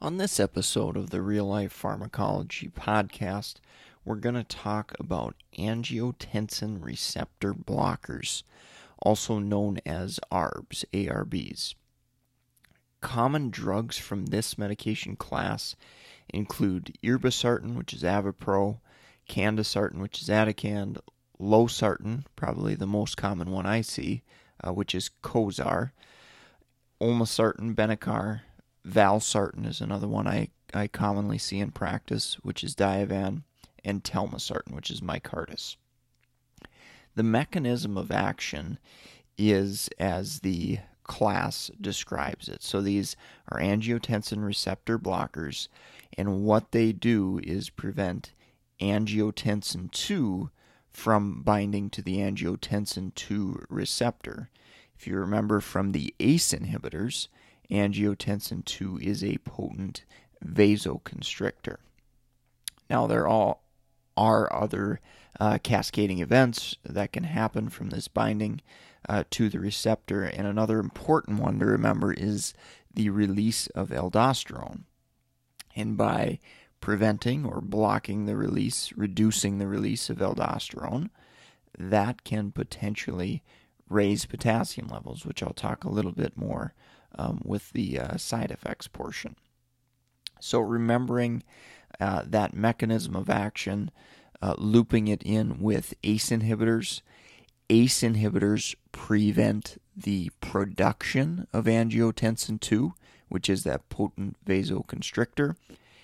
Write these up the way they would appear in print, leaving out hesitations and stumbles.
On this episode of the Real Life Pharmacology Podcast, we're going to talk about angiotensin receptor blockers, also known as ARBs, ARBs. Common drugs from this medication class include irbesartan, which is Avipro, candesartan, which is Atacand, losartan, probably the most common one I see, which is Cozar, olmesartan, Benicar, valsartan is another one I commonly see in practice, which is Diovan, and telmisartan, which is Micardis. The mechanism of action is as the class describes it. So these are angiotensin receptor blockers, and what they do is prevent angiotensin II from binding to the angiotensin II receptor. If you remember from the ACE inhibitors, angiotensin II is a potent vasoconstrictor. Now, there are other cascading events that can happen from this binding to the receptor, and another important one to remember is the release of aldosterone. And by preventing or blocking the release, reducing the release of aldosterone, that can potentially raise potassium levels, which I'll talk a little bit more with the side effects portion. So remembering that mechanism of action, looping it in with ACE inhibitors. ACE inhibitors prevent the production of angiotensin II, which is that potent vasoconstrictor.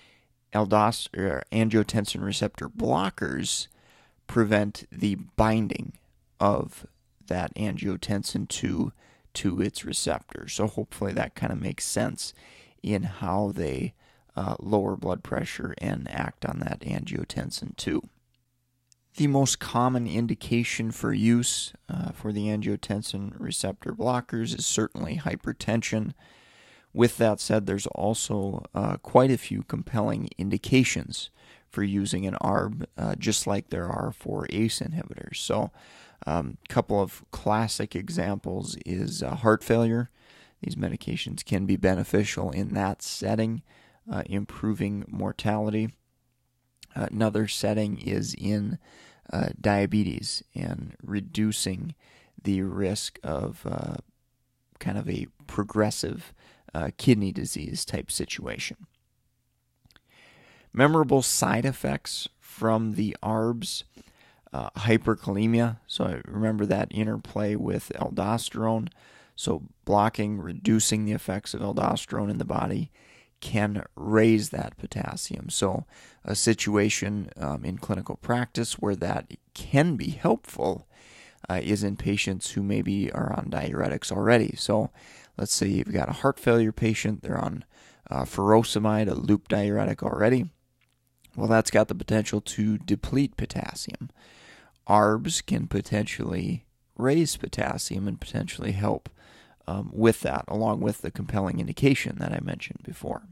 Angiotensin receptor blockers prevent the binding of that angiotensin II to its receptor. So hopefully that kind of makes sense in how they lower blood pressure and act on that angiotensin II. The most common indication for use for the angiotensin receptor blockers is certainly hypertension. With that said, there's also quite a few compelling indications for using an ARB, just like there are for ACE inhibitors. So a couple of classic examples is heart failure. These medications can be beneficial in that setting, improving mortality. Another setting is in diabetes and reducing the risk of kind of a progressive kidney disease type situation. Memorable side effects from the ARBs. Hyperkalemia, so I remember that interplay with aldosterone. So blocking, reducing the effects of aldosterone in the body can raise that potassium. So a situation in clinical practice where that can be helpful is in patients who maybe are on diuretics already. So let's say you've got a heart failure patient, they're on furosemide, a loop diuretic already. Well, that's got the potential to deplete potassium. ARBs can potentially raise potassium and potentially help with that, along with the compelling indication that I mentioned before.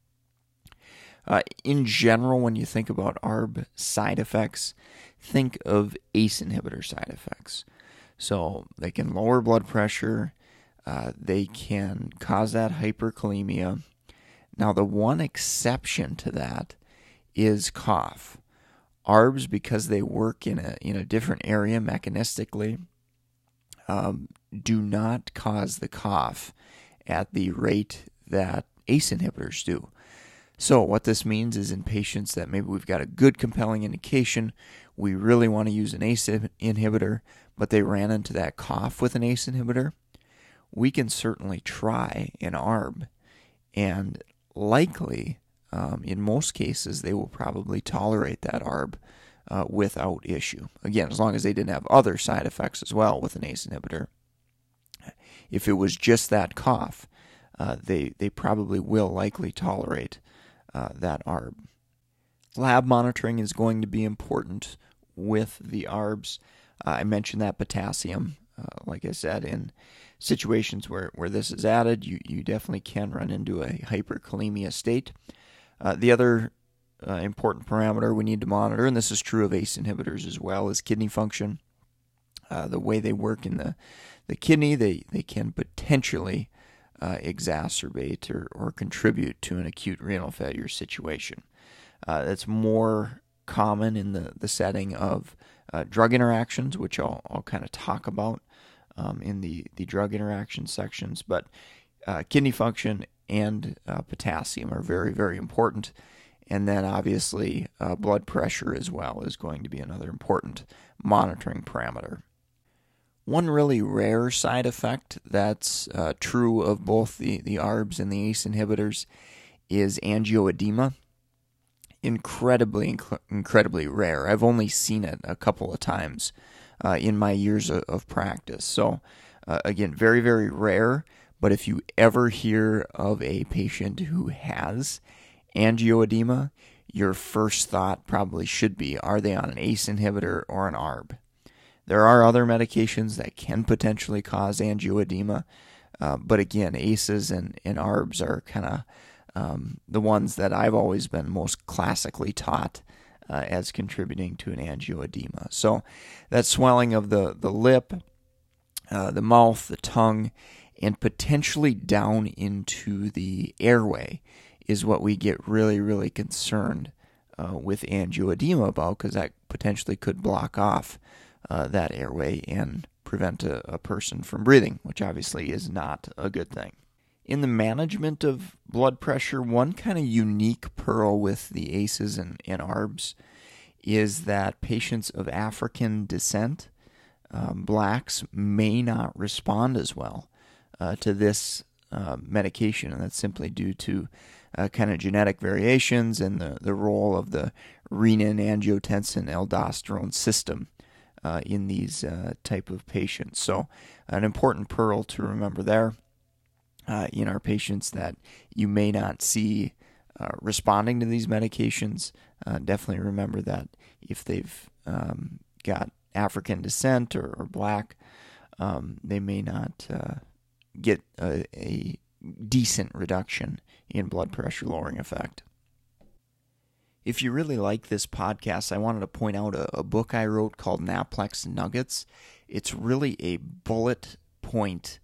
In general, when you think about ARB side effects, think of ACE inhibitor side effects. So they can lower blood pressure, they can cause that hyperkalemia. Now, the one exception to that is cough. ARBs, because they work in a different area mechanistically, do not cause the cough at the rate that ACE inhibitors do. So what this means is in patients that maybe we've got a good compelling indication, we really want to use an ACE inhibitor, but they ran into that cough with an ACE inhibitor, we can certainly try an ARB, and likely, in most cases, they will probably tolerate that ARB without issue. Again, as long as they didn't have other side effects as well with an ACE inhibitor. If it was just that cough, they probably will likely tolerate that ARB. Lab monitoring is going to be important with the ARBs. I mentioned that potassium. Like I said, in situations where this is added, you definitely can run into a hyperkalemia state. The other important parameter we need to monitor, and this is true of ACE inhibitors as well, is kidney function. The way they work in the kidney, they can potentially exacerbate or contribute to an acute renal failure situation. That's more common in the setting of drug interactions, which I'll kind of talk about in the drug interaction sections. But kidney function and potassium are very, very important. And then obviously blood pressure as well is going to be another important monitoring parameter. One really rare side effect that's true of both the ARBs and the ACE inhibitors is angioedema. Incredibly rare. I've only seen it a couple of times in my years of practice. So again, very, very rare. But if you ever hear of a patient who has angioedema, your first thought probably should be, are they on an ACE inhibitor or an ARB? There are other medications that can potentially cause angioedema, but again, ACEs and ARBs are kind of the ones that I've always been most classically taught as contributing to an angioedema. So that swelling of the lip, the mouth, the tongue, and potentially down into the airway is what we get really, really concerned with angioedema about, because that potentially could block off that airway and prevent a person from breathing, which obviously is not a good thing. In the management of blood pressure, one kind of unique pearl with the ACEs and ARBs is that patients of African descent, blacks, may not respond as well to this medication, and that's simply due to kind of genetic variations and the role of the renin-angiotensin-aldosterone system in these type of patients. So an important pearl to remember there in our patients that you may not see responding to these medications. Definitely remember that if they've got African descent or black, they may not get a decent reduction in blood pressure lowering effect. If you really like this podcast, I wanted to point out a book I wrote called Naplex Nuggets. It's really a bullet point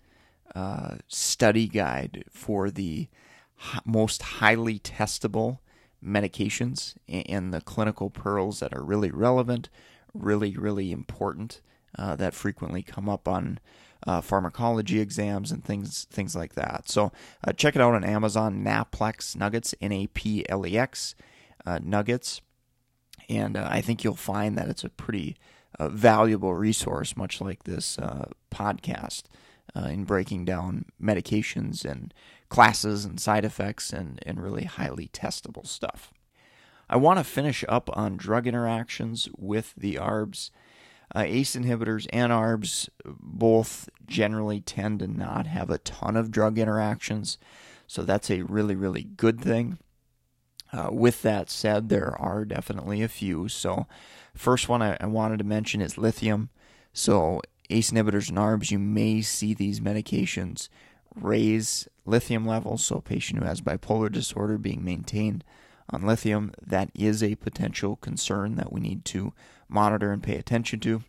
study guide for the most highly testable medications and the clinical pearls that are really relevant, really, really important, that frequently come up on pharmacology exams and things like that. So check it out on Amazon, Naplex Nuggets, Naplex Nuggets, and I think you'll find that it's a pretty valuable resource, much like this podcast, in breaking down medications and classes and side effects and really highly testable stuff. I want to finish up on drug interactions with the ARBs. ACE inhibitors and ARBs both generally tend to not have a ton of drug interactions, so that's a really, really good thing. With that said, there are definitely a few. So first one I wanted to mention is lithium. So ACE inhibitors and ARBs, you may see these medications raise lithium levels. So a patient who has bipolar disorder being maintained on lithium, that is a potential concern that we need to monitor and pay attention to.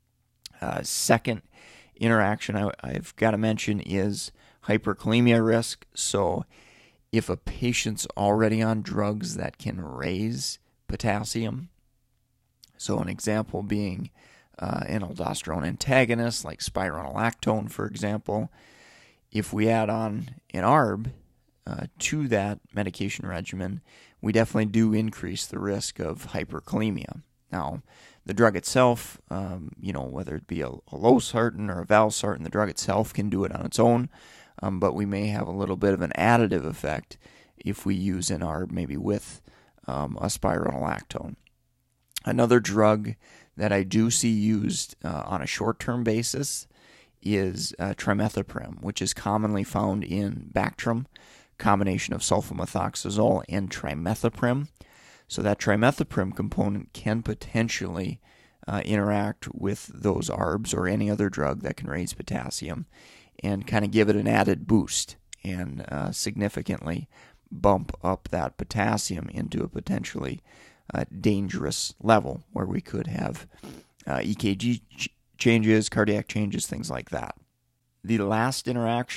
Second interaction I've got to mention is hyperkalemia risk. So if a patient's already on drugs that can raise potassium, so an example being an aldosterone antagonist like spironolactone, for example, if we add on an ARB to that medication regimen, we definitely do increase the risk of hyperkalemia. Now, the drug itself, whether it be a losartan or a valsartan, the drug itself can do it on its own, but we may have a little bit of an additive effect if we use an ARB maybe with a spironolactone. Another drug that I do see used on a short-term basis is trimethoprim, which is commonly found in Bactrim, combination of sulfamethoxazole and trimethoprim. So that trimethoprim component can potentially interact with those ARBs or any other drug that can raise potassium and kind of give it an added boost and significantly bump up that potassium into a potentially dangerous level where we could have EKG changes, cardiac changes, things like that. The last interaction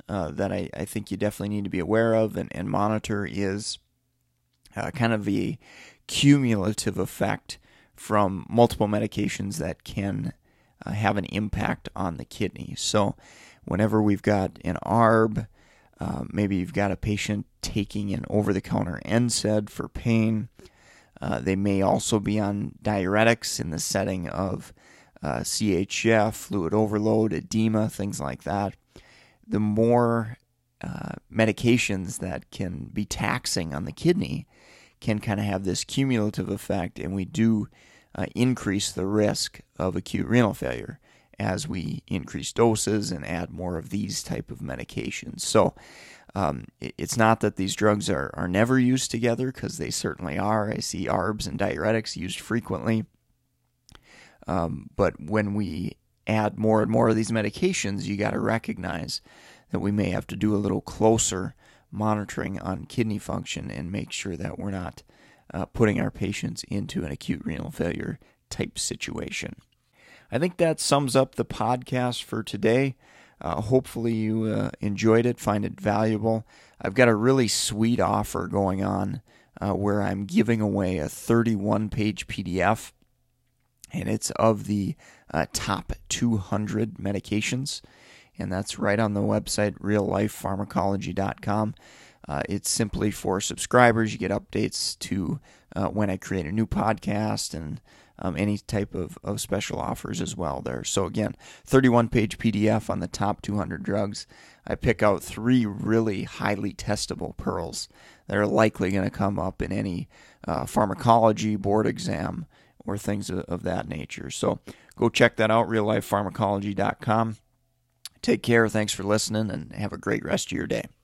that I think you definitely need to be aware of and monitor is kind of the cumulative effect from multiple medications that can have an impact on the kidney. So whenever we've got an ARB, maybe you've got a patient taking an over-the-counter NSAID for pain. They may also be on diuretics in the setting of CHF, fluid overload, edema, things like that. The more medications that can be taxing on the kidney can kind of have this cumulative effect, and we do increase the risk of acute renal failure as we increase doses and add more of these type of medications. So it's not that these drugs are never used together, because they certainly are. I see ARBs and diuretics used frequently. But when we add more and more of these medications, you got to recognize that we may have to do a little closer monitoring on kidney function and make sure that we're not putting our patients into an acute renal failure type situation. I think that sums up the podcast for today. Hopefully you enjoyed it, find it valuable. I've got a really sweet offer going on where I'm giving away a 31-page PDF, and it's of the top 200 medications, and that's right on the website, reallifepharmacology.com. It's simply for subscribers. You get updates to when I create a new podcast and any type of special offers as well there. So again, 31-page PDF on the top 200 drugs. I pick out 3 really highly testable pearls that are likely going to come up in any pharmacology board exam or things of that nature. So go check that out, reallifepharmacology.com. Take care. Thanks for listening, and have a great rest of your day.